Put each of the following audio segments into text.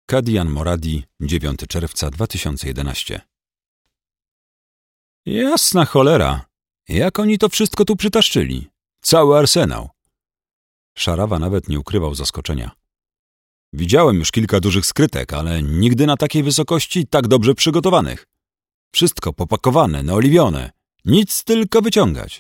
Kadian Moradi, 9 czerwca 2011. Jasna cholera! Jak oni to wszystko tu przytaszczyli? Cały arsenał! Szarawa nawet nie ukrywał zaskoczenia. Widziałem już kilka dużych skrytek, ale nigdy na takiej wysokości tak dobrze przygotowanych. Wszystko popakowane, naoliwione. Nic tylko wyciągać.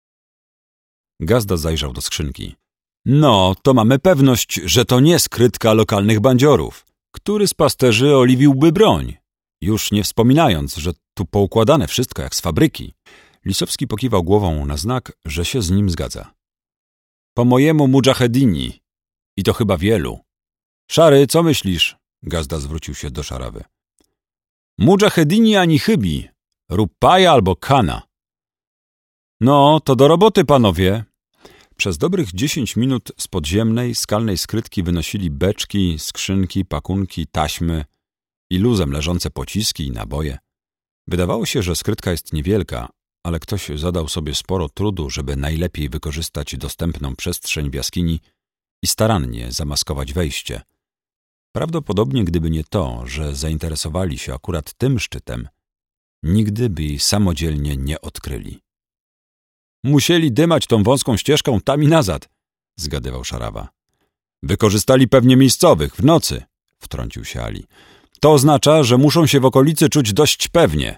Gazda zajrzał do skrzynki. No, to mamy pewność, że to nie skrytka lokalnych bandziorów. Który z pasterzy oliwiłby broń? Już nie wspominając, że tu poukładane wszystko jak z fabryki. Lisowski pokiwał głową na znak, że się z nim zgadza. Po mojemu mudżahedini. I to chyba wielu. Szary, co myślisz? Gazda zwrócił się do Szarawy. Mudżahedini ani chybi. Rupaja albo kana. No, to do roboty, panowie. Przez dobrych 10 minut z podziemnej, skalnej skrytki wynosili beczki, skrzynki, pakunki, taśmy i luzem leżące pociski i naboje. Wydawało się, że skrytka jest niewielka, ale ktoś zadał sobie sporo trudu, żeby najlepiej wykorzystać dostępną przestrzeń w jaskini i starannie zamaskować wejście. Prawdopodobnie gdyby nie to, że zainteresowali się akurat tym szczytem, nigdy by jej samodzielnie nie odkryli. Musieli dymać tą wąską ścieżką tam i nazad, zgadywał Szarawa. Wykorzystali pewnie miejscowych, w nocy, wtrącił się Ali. To oznacza, że muszą się w okolicy czuć dość pewnie.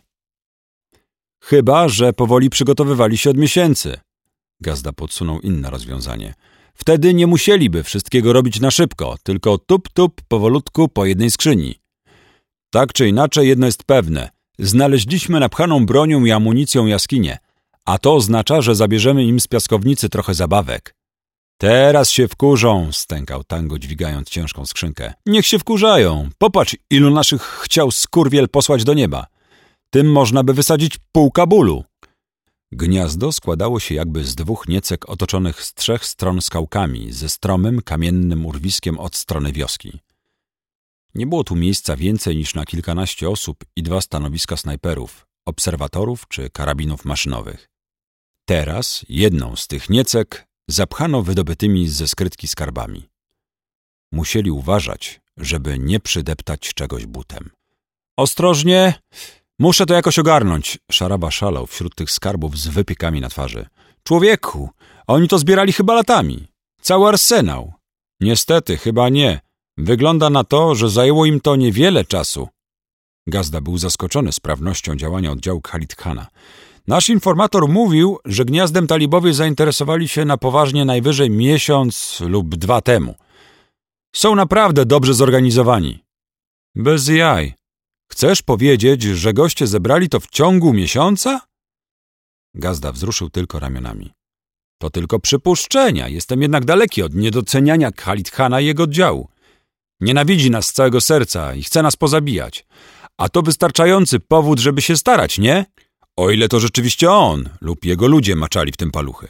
Chyba że powoli przygotowywali się od miesięcy. Gazda podsunął inne rozwiązanie. Wtedy nie musieliby wszystkiego robić na szybko, tylko tup, powolutku po jednej skrzyni. Tak czy inaczej, jedno jest pewne. Znaleźliśmy napchaną bronią i amunicją jaskinię, a to oznacza, że zabierzemy im z piaskownicy trochę zabawek. Teraz się wkurzą, stękał Tango, dźwigając ciężką skrzynkę. Niech się wkurzają. Popatrz, ilu naszych chciał skurwiel posłać do nieba. Tym można by wysadzić pół Kabulu. Gniazdo składało się jakby z 2 niecek otoczonych z 3 stron skałkami, ze stromym, kamiennym urwiskiem od strony wioski. Nie było tu miejsca więcej niż na kilkanaście osób i 2 stanowiska snajperów, obserwatorów czy karabinów maszynowych. Teraz jedną z tych niecek zapchano wydobytymi ze skrytki skarbami. Musieli uważać, żeby nie przydeptać czegoś butem. Ostrożnie! Muszę to jakoś ogarnąć. Szarawa szalał wśród tych skarbów z wypiekami na twarzy. Człowieku, oni to zbierali chyba latami. Cały arsenał. Niestety, chyba nie. Wygląda na to, że zajęło im to niewiele czasu. Gazda był zaskoczony sprawnością działania oddziału Khalid Khana. Nasz informator mówił, że gniazdem talibowie zainteresowali się na poważnie najwyżej miesiąc lub 2 temu. Są naprawdę dobrze zorganizowani. Bez jaj. Chcesz powiedzieć, że goście zebrali to w ciągu miesiąca? Gazda wzruszył tylko ramionami. To tylko przypuszczenia. Jestem jednak daleki od niedoceniania Khalid Khana i jego oddziału. Nienawidzi nas z całego serca i chce nas pozabijać. A to wystarczający powód, żeby się starać, nie? O ile to rzeczywiście on lub jego ludzie maczali w tym paluchy.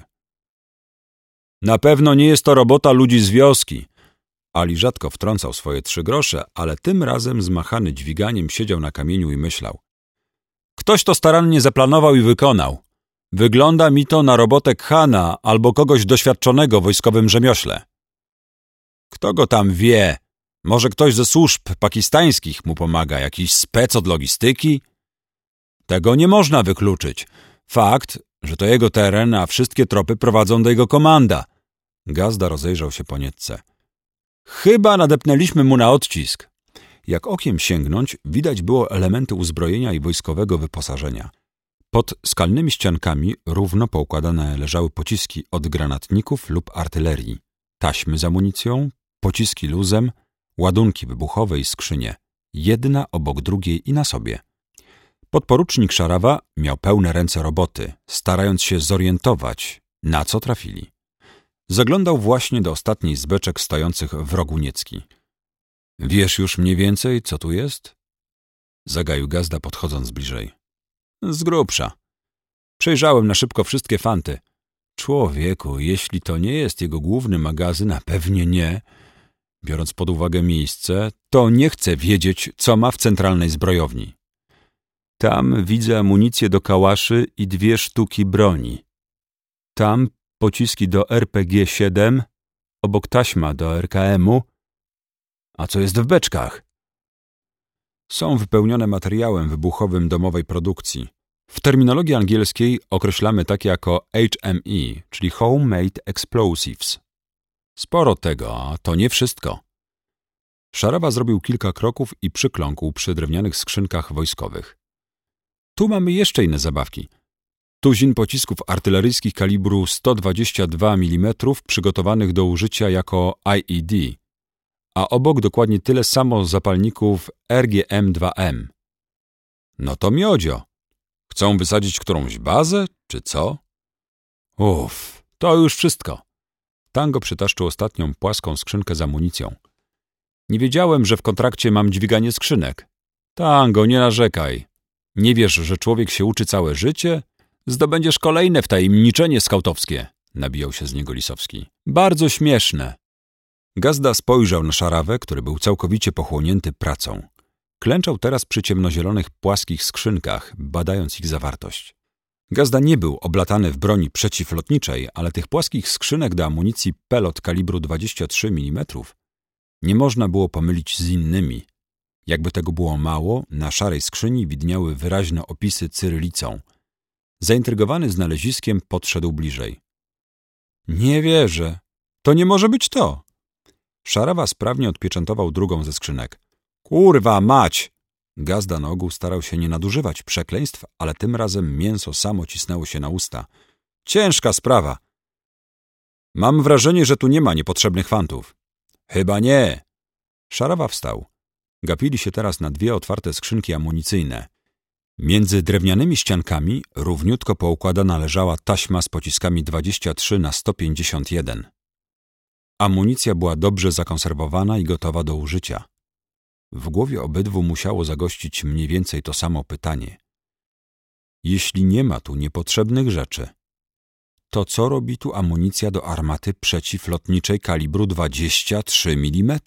Na pewno nie jest to robota ludzi z wioski. Ali rzadko wtrącał swoje 3 grosze, ale tym razem zmachany dźwiganiem siedział na kamieniu i myślał. Ktoś to starannie zaplanował i wykonał. Wygląda mi to na robotę Khana albo kogoś doświadczonego w wojskowym rzemiośle. Kto go tam wie? Może ktoś ze służb pakistańskich mu pomaga, jakiś spec od logistyki? Tego nie można wykluczyć. Fakt, że to jego teren, a wszystkie tropy prowadzą do jego komanda. Gazda rozejrzał się po nietce. Chyba nadepnęliśmy mu na odcisk. Jak okiem sięgnąć, widać było elementy uzbrojenia i wojskowego wyposażenia. Pod skalnymi ściankami równo poukładane leżały pociski od granatników lub artylerii, taśmy z amunicją, pociski luzem, ładunki wybuchowe i skrzynie, jedna obok drugiej i na sobie. Podporucznik Szarawa miał pełne ręce roboty, starając się zorientować, na co trafili. Zaglądał właśnie do ostatniej z beczek stojących w rogu niecki. Wiesz już mniej więcej, co tu jest? Zagaił Gazda, podchodząc bliżej. Z grubsza. Przejrzałem na szybko wszystkie fanty. Człowieku, jeśli to nie jest jego główny magazyn, a pewnie nie, biorąc pod uwagę miejsce, to nie chcę wiedzieć, co ma w centralnej zbrojowni. Tam widzę amunicję do kałaszy i 2 sztuki broni. Tam pociski do RPG-7, obok taśma do RKM-u. A co jest w beczkach? Są wypełnione materiałem wybuchowym domowej produkcji. W terminologii angielskiej określamy takie jako HME, czyli Homemade Explosives. Sporo tego, a to nie wszystko. Szarawa zrobił kilka kroków i przykląkł przy drewnianych skrzynkach wojskowych. Tu mamy jeszcze inne zabawki. Tuzin pocisków artyleryjskich kalibru 122 mm przygotowanych do użycia jako IED, a obok dokładnie tyle samo zapalników RGM-2M. No to miodzio. Chcą wysadzić którąś bazę, czy co? Uff, to już wszystko. Tango przytaszczył ostatnią płaską skrzynkę z amunicją. Nie wiedziałem, że w kontrakcie mam dźwiganie skrzynek. Tango, nie narzekaj. Nie wiesz, że człowiek się uczy całe życie? Zdobędziesz kolejne wtajemniczenie skautowskie, nabijał się z niego Lisowski. Bardzo śmieszne. Gazda spojrzał na Szarawę, który był całkowicie pochłonięty pracą. Klęczał teraz przy ciemnozielonych, płaskich skrzynkach, badając ich zawartość. Gazda nie był oblatany w broni przeciwlotniczej, ale tych płaskich skrzynek do amunicji pelot kalibru 23 mm nie można było pomylić z innymi. Jakby tego było mało, na szarej skrzyni widniały wyraźne opisy cyrylicą. Zaintrygowany znaleziskiem podszedł bliżej. Nie wierzę. To nie może być to. Szarawa sprawnie odpieczętował drugą ze skrzynek. Kurwa mać! Gazda na ogół starał się nie nadużywać przekleństw, ale tym razem mięso samo cisnęło się na usta. Ciężka sprawa. Mam wrażenie, że tu nie ma niepotrzebnych fantów. Chyba nie. Szarawa wstał. Gapili się teraz na dwie otwarte skrzynki amunicyjne. Między drewnianymi ściankami równiutko poukładana leżała taśma z pociskami 23×151. Amunicja była dobrze zakonserwowana i gotowa do użycia. W głowie obydwu musiało zagościć mniej więcej to samo pytanie. Jeśli nie ma tu niepotrzebnych rzeczy, to co robi tu amunicja do armaty przeciwlotniczej kalibru 23 mm?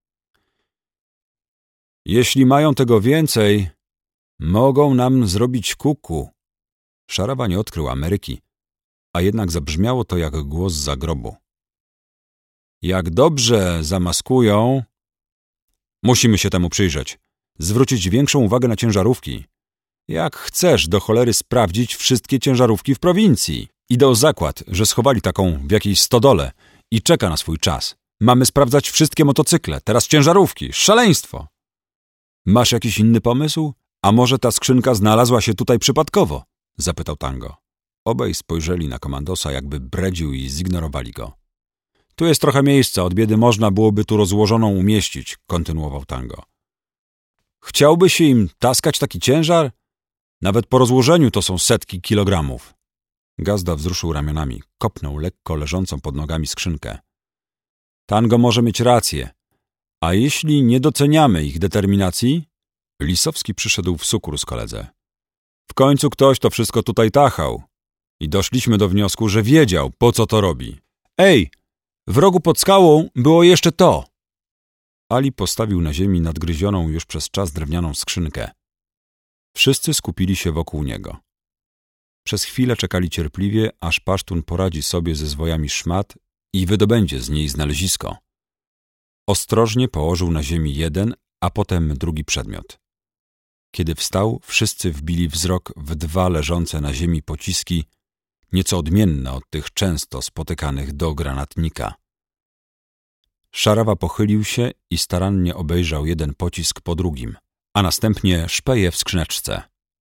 Jeśli mają tego więcej, mogą nam zrobić kuku. Szarawa nie odkrył Ameryki, a jednak zabrzmiało to jak głos z zagrobu. Jak dobrze zamaskują... Musimy się temu przyjrzeć. Zwrócić większą uwagę na ciężarówki. Jak chcesz do cholery sprawdzić wszystkie ciężarówki w prowincji. Idę o zakład, że schowali taką w jakiejś stodole i czeka na swój czas. Mamy sprawdzać wszystkie motocykle, teraz ciężarówki. Szaleństwo! Masz jakiś inny pomysł? A może ta skrzynka znalazła się tutaj przypadkowo? Zapytał Tango. Obaj spojrzeli na komandosa, jakby bredził i zignorowali go. Tu jest trochę miejsca, od biedy można byłoby tu rozłożoną umieścić, kontynuował Tango. Chciałby się im taskać taki ciężar? Nawet po rozłożeniu to są setki kilogramów. Gazda wzruszył ramionami, kopnął lekko leżącą pod nogami skrzynkę. Tango może mieć rację. A jeśli nie doceniamy ich determinacji? Lisowski przyszedł w sukór z koledze. W końcu ktoś to wszystko tutaj tachał. I doszliśmy do wniosku, że wiedział, po co to robi. Ej! W rogu pod skałą było jeszcze to! Ali postawił na ziemi nadgryzioną już przez czas drewnianą skrzynkę. Wszyscy skupili się wokół niego. Przez chwilę czekali cierpliwie, aż pasztun poradzi sobie ze zwojami szmat i wydobędzie z niej znalezisko. Ostrożnie położył na ziemi jeden, a potem drugi przedmiot. Kiedy wstał, wszyscy wbili wzrok w dwa leżące na ziemi pociski, nieco odmienne od tych często spotykanych do granatnika. Szarawa pochylił się i starannie obejrzał jeden pocisk po drugim, a następnie szpeję w skrzyneczce.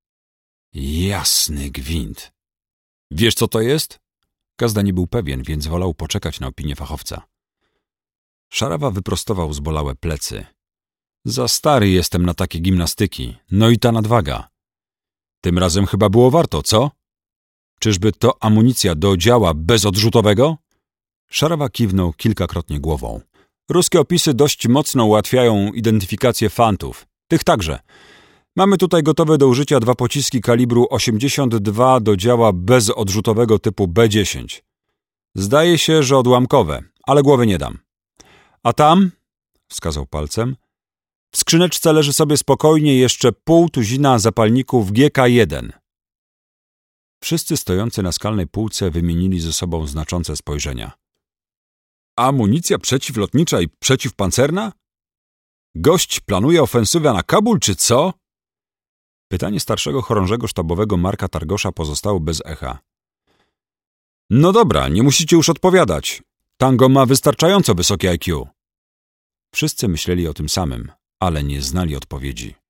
Jasny gwint! Wiesz, co to jest? Gazda nie był pewien, więc wolał poczekać na opinię fachowca. Szarawa wyprostował zbolałe plecy. Za stary jestem na takie gimnastyki, no i ta nadwaga. Tym razem chyba było warto, co? Czyżby to amunicja do działa bezodrzutowego? Szarawa kiwnął kilkakrotnie głową. Ruskie opisy dość mocno ułatwiają identyfikację fantów. Tych także. Mamy tutaj gotowe do użycia dwa pociski kalibru 82 do działa bezodrzutowego typu B10. Zdaje się, że odłamkowe, ale głowy nie dam. A tam, wskazał palcem, w skrzyneczce leży sobie spokojnie jeszcze pół tuzina zapalników GK1. Wszyscy stojący na skalnej półce wymienili ze sobą znaczące spojrzenia. Amunicja przeciwlotnicza i przeciwpancerna? Gość planuje ofensywę na Kabul, czy co? Pytanie starszego chorążego sztabowego Marka Targosza pozostało bez echa. No dobra, nie musicie już odpowiadać. Tango ma wystarczająco wysokie IQ. Wszyscy myśleli o tym samym, ale nie znali odpowiedzi.